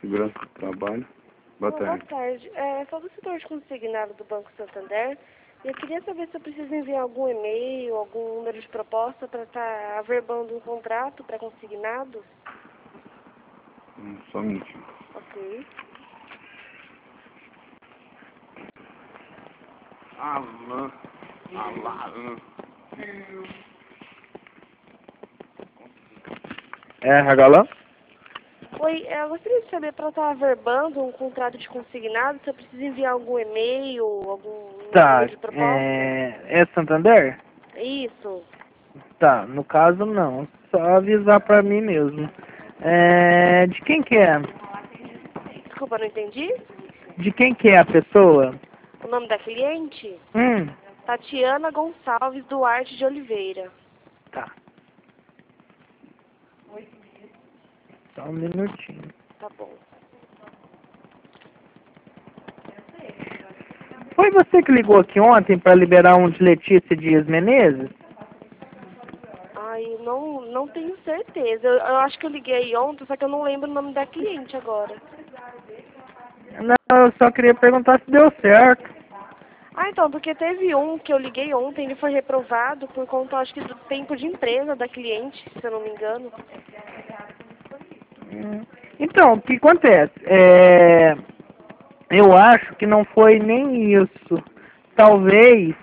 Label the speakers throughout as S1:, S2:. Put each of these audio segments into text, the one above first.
S1: Segurança do Trabalho. Boa
S2: Boa
S1: tarde.
S2: tarde. Sou do setor de consignado do Banco Santander e eu queria saber se eu preciso enviar algum e-mail, algum número de proposta para estar averbando um contrato para consignados.
S1: Só um minutinho.
S2: Ok.
S1: Alan. Galã?
S2: Oi, eu gostaria de saber para estar averbando um contrato de consignado, se eu preciso enviar algum e-mail, algum
S3: Tá,
S2: número de proposta.
S3: é Santander?
S2: Isso.
S3: Tá, no caso não, só avisar pra mim mesmo. De quem que é?
S2: Desculpa, não entendi.
S3: De quem que é a pessoa?
S2: O nome da cliente?
S3: Hum,
S2: Tatiana Gonçalves Duarte de Oliveira.
S3: tá. Só um minutinho.
S2: Tá bom.
S3: Foi você que ligou aqui ontem pra liberar um de Letícia Dias Menezes?
S2: Ai, não tenho certeza. Eu acho que eu liguei ontem, só que eu não lembro o nome da cliente agora.
S3: Não, eu só queria perguntar se deu certo.
S2: Ah, então, porque teve um que eu liguei ontem, ele foi reprovado por conta, acho que, do tempo de empresa da cliente, se eu não me engano.
S3: Então, o que acontece? Eu acho que não foi nem isso. Talvez,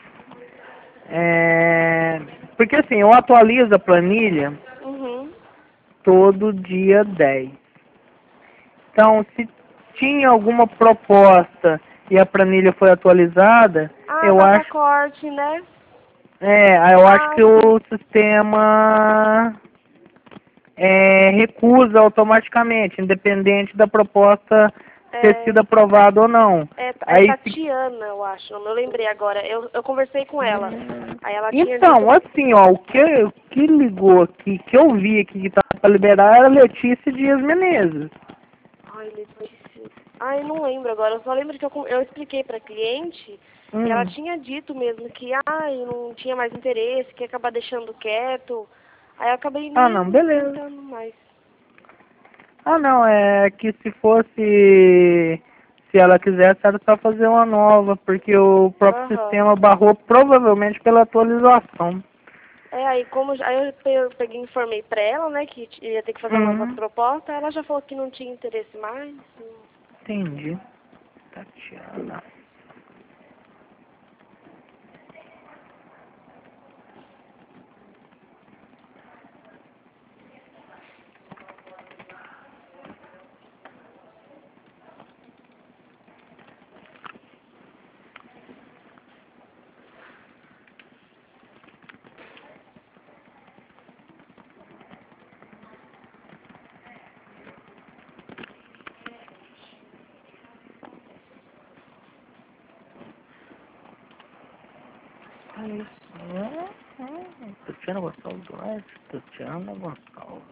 S3: porque assim, eu atualizo a planilha
S2: Uhum.
S3: todo dia 10. Então, se tinha alguma proposta e a planilha foi atualizada,
S2: Ah,
S3: eu
S2: data
S3: acho,
S2: corte, né?
S3: eu acho
S2: Ah,
S3: que o sistema recusa automaticamente, independente da proposta ter sido
S2: é,
S3: aprovada ou não.
S2: é
S3: Aí se
S2: Tatiana, eu acho. Não, eu lembrei agora. Eu conversei com ela. Aí ela tinha dito...
S3: Então, assim, ó, o que ligou aqui, que eu vi aqui que tava pra liberar era Letícia Dias Menezes.
S2: Ai, Letícia. Ai, não lembro agora. Eu só lembro que eu expliquei pra cliente e ela
S3: Hum.
S2: tinha dito mesmo que, não tinha mais interesse, que ia acabar deixando quieto. Aí eu acabei
S3: Ah, não,
S2: nem
S3: beleza.
S2: tentando mais.
S3: Ah, não, é que se ela quisesse, era só fazer uma nova, porque o próprio
S2: Aham.
S3: sistema barrou provavelmente pela atualização.
S2: Aí eu peguei e informei pra ela, né, que ia ter que fazer uma nova
S3: Uhum,
S2: proposta. Ela já falou que não tinha interesse mais.
S3: entendi. Tatiana. Tatiana Gonçalves Duarte, Tatiana Gonçalves.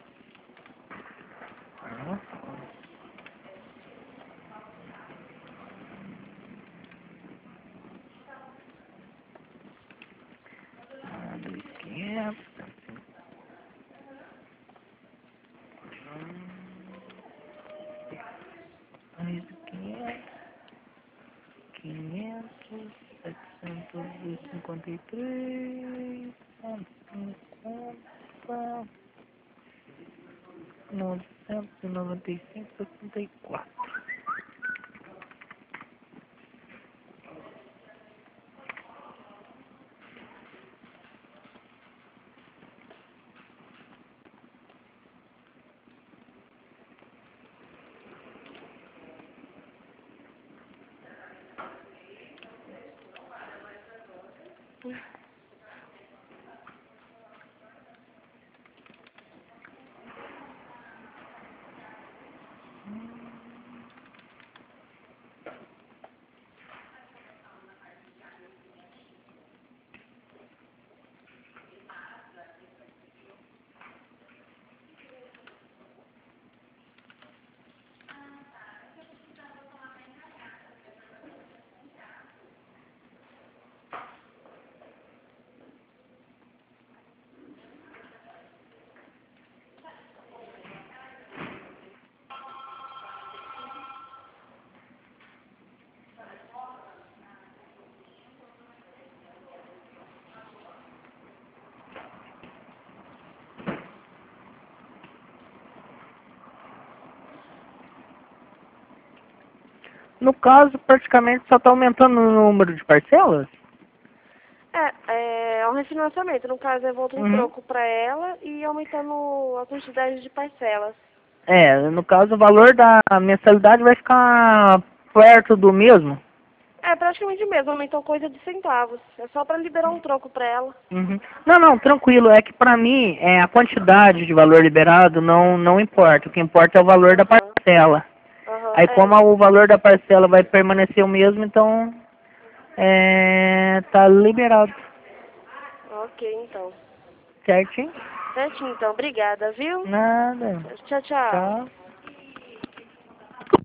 S3: Mais 500, 753, 150, 995, 64. No caso, praticamente só está aumentando o número de parcelas?
S2: É um refinanciamento. No caso, é volta um troco para ela e aumentando a quantidade de parcelas.
S3: No caso, o valor da mensalidade vai ficar perto do mesmo?
S2: É praticamente mesmo, aumentou coisa de centavos. É só para liberar um troco para ela.
S3: Não, tranquilo. É que pra mim, a quantidade de valor liberado não importa. O que importa é o valor da parcela. Aí como o valor da parcela vai permanecer o mesmo, então tá liberado.
S2: Ok, então.
S3: Certinho?
S2: Certinho, então. Obrigada, viu?
S3: Nada.
S2: Tchau, tchau.
S3: Tchau.